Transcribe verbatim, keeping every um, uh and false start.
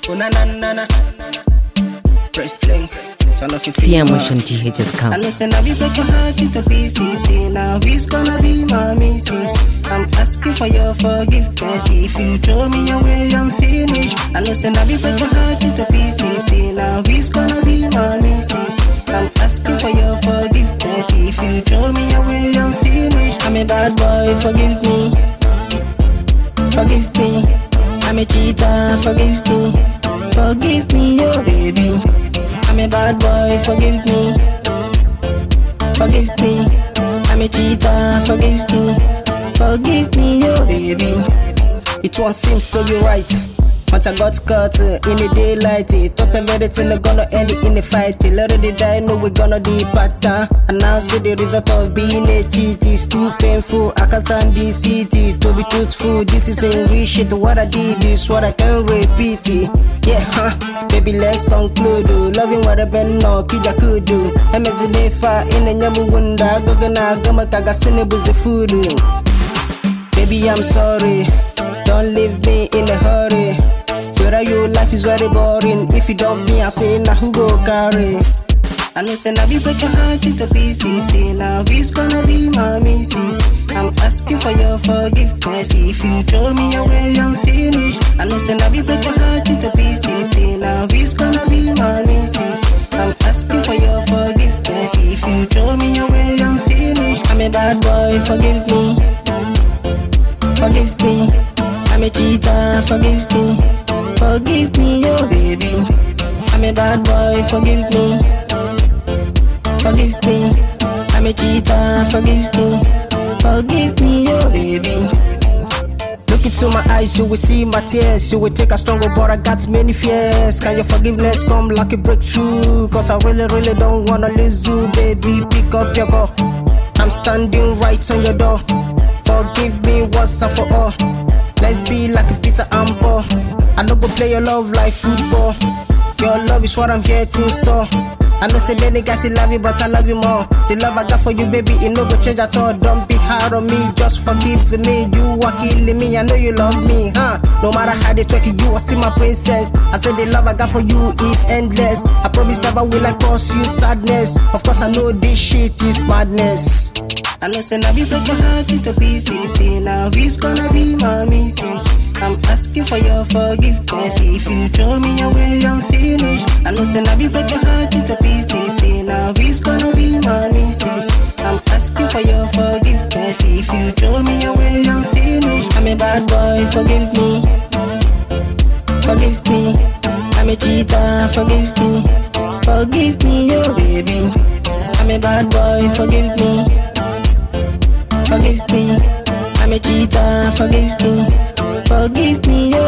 Oh na na na na. Press play. T M Ocean G H dot com. I listen, I be break your heart into pieces. Now who's gonna be my missus? I'm asking for your forgiveness. If you throw me away, I'm finished. I listen, I be break your heart into pieces. Now who's gonna be my missus? I'm asking for your forgiveness. If you throw me away, I'm finished. I'm a bad boy, forgive me. Forgive me. I'm a cheater, forgive me. Forgive me, oh baby. I'm a bad boy, forgive me. Forgive me. I'm a cheater, forgive me. Forgive me, oh baby. It one seems to be right, but I got caught uh, in the daylight. uh, Thought of everything uh, gonna end it in the fight. Till already die, know we gonna depart. uh, And now see the result of being a cheat is too painful. I can't stand this city. To be truthful, this is a real shit. What I did is what I can repeat it. Yeah, huh, baby, let's conclude. uh, Loving what I've been no kid I could do. I'm as a day far in the nyamu wunda. Gogana gama kaga sene buzi food. Baby, I'm sorry. Don't leave me in a hurry. Where your life is very boring. If you don't me, I say now who go carry. I know say now we break your heart into pieces. Say now who's gonna be my missus? I'm asking for your forgiveness. If you throw me away, I'm finished. I know say now we break your heart into pieces. Say now who's gonna be my missus? I'm asking for your forgiveness. If you throw me away, I'm finished. I'm a bad boy, forgive me. Forgive me. I'm a cheater, forgive me. Forgive me, oh baby. I'm a bad boy, forgive me. Forgive me. I'm a cheater, forgive me. Forgive me, oh baby. Look into my eyes, you will see my tears. You will take a stronger, but I got many fears. Can your forgiveness come like a breakthrough? Cause I really, really don't wanna lose you, baby. Pick up your go. I'm standing right on your door. Forgive me once and for all. Let's be like a Peter and Paul. I no go play your love like football. Your love is what I'm here to install. I know say many guys love you, but I love you more. The love I got for you, baby, it no go change at all. Don't be hard on me, just forgive me. You are killing me, I know you love me, huh? No matter how they trick you, you are still my princess. I said the love I got for you is endless. I promise never will I cause you sadness. Of course I know this shit is madness. I know say now we break your heart into pieces. Say now who's gonna be my missus? I'm asking for your forgiveness. If you throw me away, I'm finished. I know say now we break your heart into pieces. Say now who's gonna be my missus? I'm asking for your forgiveness. If you throw me away, I'm finished. I'm a bad boy, forgive me. Forgive me. I'm a cheater, forgive me. Forgive me, oh baby. I'm a bad boy, forgive me. Forgive me, I'm a cheater, forgive me. Forgive me,